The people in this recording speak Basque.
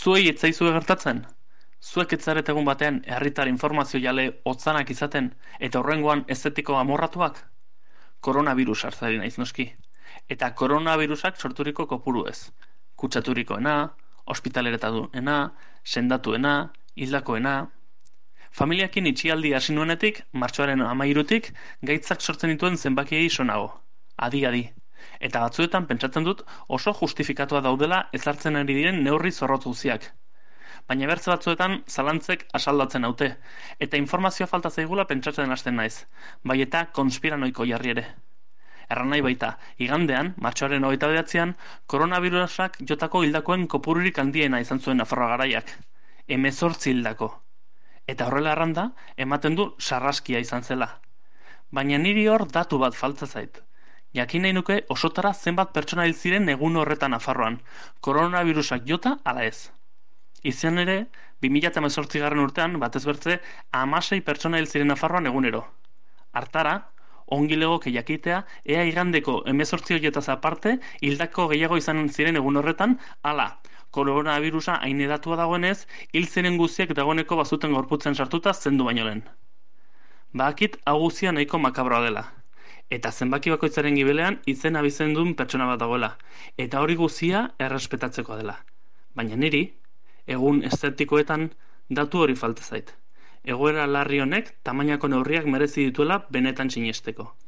Zuei ez zaizue gertatzen? Zuek ez zarete egun batean herritar informazio jale hotzanak izaten eta horrengoan ezetiko amorratuak? Koronavirus hartzari naiz noski. Eta koronavirusak sorturiko kopuru ez. Kutsaturikoena, ospitaleratuena, sendatuena, hildakoena. Familiakin itxialdi hasi nuenetik, martxoaren 13-tik, gaitzak sortzen dituen zenbakiei sonago. Adi. Eta batzuetan pentsatzen dut oso justifikatua daudela ezartzen ari diren neurri zorrotz guztiak. Baina bertze batzuetan zalantzek asaldatzen haute, eta informazioa falta zaigula pentsatzen hasten naiz, bai eta konspiranoiko jarri ere. Erran nahi baita, igandean, martxoaren 29an, koronavirusak jotako hildakoen kopururik handiena izan zuen Nafarroa Garaiak. 18 hildako. Eta horrela erranda, ematen du sarraskia izan zela. Baina niri hor datu bat falta zait. Jakin nahi nuke osotara zenbat pertsona hil ziren egun horretan Nafarroan, koronavirusak jota ala ez. Izan ere, 2018 urtean, batez bertze, 16 pertsona hil ziren Nafarroan egunero. Hartara, ongi legoke jakitea, ea igandeko 18 horietaz aparte, hildako gehiago izan ziren egun horretan, ala, koronavirusa hain edatua dagoenez, hil ziren guztiak dagoeneko bazuten gorputzen sartuta zendu baino lehen. Bakit hau guztia nahiko makabroa dela. Eta zenbaki bakoitzaren gibelean izen abizen duen pertsona bat dagoela, eta hori guztia errespetatzekoa dela. Baina niri, egun estetikoetan, datu hori falta zait. Egoera larri honek tamainako neurriak merezi dituela benetan sinesteko.